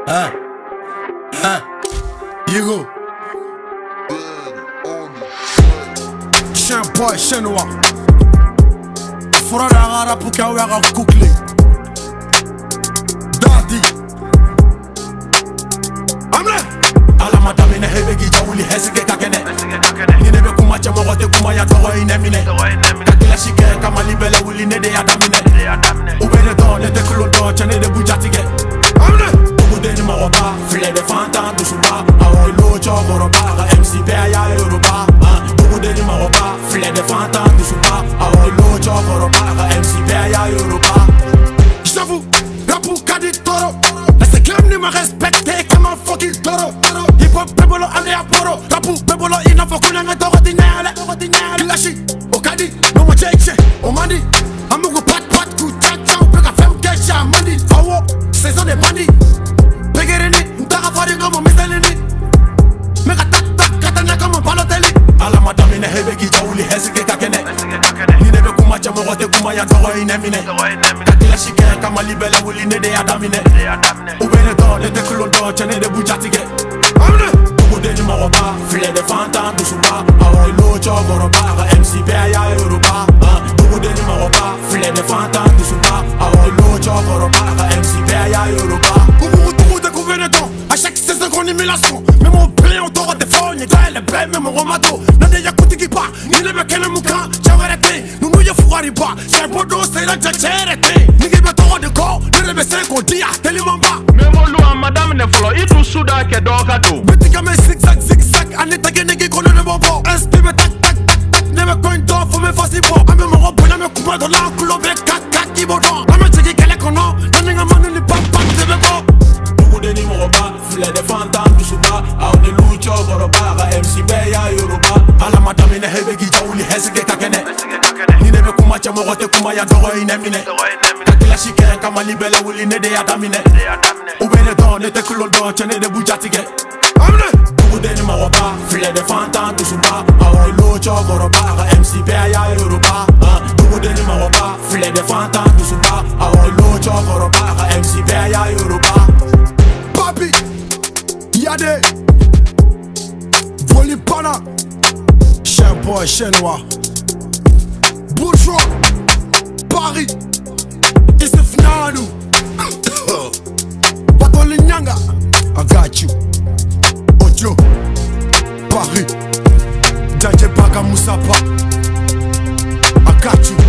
Yego. Chien boy, chien noir. Fura da gara pour qu'à ouer à coukler. Daddy. Amle. Ala madame ne hebe gi jawuli hesike kakene. Ni nebe kuma chama wote kuma ya toro inemine. Kakila shike kama libele wuli ne de adamine. Ubene don ne teklo don chane de bujatige. Amle. Ubudeni maroba, file de fanta dusuba. Awo ilo chogoroba, MC Beya Yoruba. Ubudeni maroba, file de fanta dusuba. Awo ilo chogoroba, MC Beya Yoruba. J'avoue, rapou kadi toro. Laisse clam ni me respecter comme un fucking toro. Hip hop bebolo ande a poro. Rapou bebolo ina fo kunanga toro dinele. Kilashi, okadi, no mo cheche, omandi. Amugo pat pat ku chacha, pega fem kesha mandi. Awo, saison de bandits. Pegerini, ntaka fari como miselini. Mega tak tak katana como paloteli. Ala madame ne hebe gi jawuli hesike kakene. Ni nebe kuma chamo wote kuma ya toro inemine. Kakila shike kama libele wuli ne de adamine. Ubene don ne teklo don chane de bujatige. Amne. Ubudeni maroba, file de fanta dusuba. Awo ilo chogoroba, MC Beya Yoruba. Ubudeni maroba, file de fanta dusuba. Awo ilo chogoroba, MC Beya Yoruba. A chaque saison qu'on émulation. Mais mon blé on t'aura des fonds. Y'a les blés même mon romato. Nade ya kuti qui part. Ni le mec ne mouka. J'arrête. Nous nous y'a fourrari pas. C'est un podo c'est la j'arrête. Ni qui va t'aura de corps. Ne le message qu'on dit à tellement bas. Mais mon loup madame ne follow. Il tout souda que d'orgado. Petit comme un zigzag zigzag. Anita genegi qu'on ne m'en va. Inspire me tac tac tac tac. Ne me coin d'or faut me facile pour. A me mon robe na me coupe dans la couleur avec cac cac qui bodon. A me tiki qu'elle est qu'on a. N'en a man ni pas pas de me bon. Ubudeni maroba, file de fanta dusuba. Aoni lucho goroba, MC Beya Yoruba. Ala madame ne hebe gi jawuli hesike kakene. Ni nebe kuma chamo wote kuma ya toro inemine. Kakila shike kama libele wuli ne de adamine. Ubene don ne teklo don chane de bujatige. Amne. Ubudeni maroba, file de fanta dusuba. Aoni lucho goroba, MC Beya Yoruba. Ubudeni maroba, file de fanta dusuba. Aoni lucho goroba, MC Beya Yoruba. Papi, Yade, Volipana, chien boy, chien noir, bourgeois, Paris, Isefnanu, Batolinyanga, I got you, Ojo, Paris, Djadje Baka Moussapa, I got you.